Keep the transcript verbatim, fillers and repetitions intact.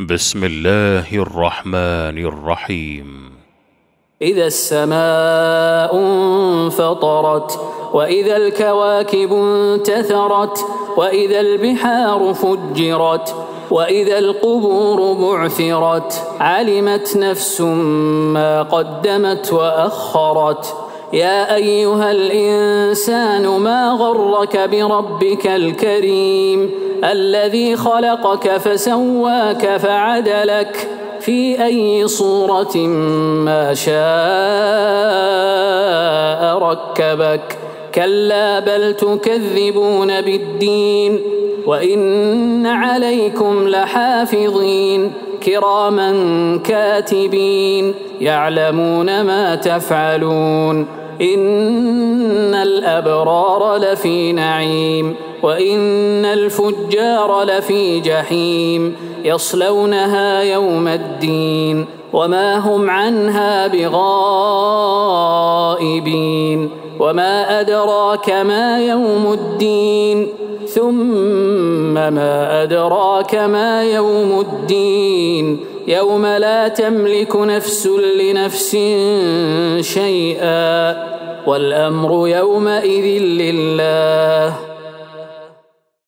بسم الله الرحمن الرحيم. إذا السماء انفطرت وإذا الكواكب انتثرت وإذا البحار فجرت وإذا القبور بعثرت علمت نفس ما قدمت وأخرت. يا أيها الإنسان ما غرك بربك الكريم الذي خلقك فسواك فعدلك في أي صورة ما شاء ركبك. كلا بل تكذبون بالدين وإن عليكم لحافظين كراما كاتبين يعلمون ما تفعلون. إن الأبرار لفي نعيم وإن الفجار لفي جحيم يصلونها يوم الدين وما هم عنها بغائبين. وما أدراك ما يوم الدين ثم ما أدراك ما يوم الدين يوم لا تملك نفس لنفس شيئا والأمر يومئذ لله.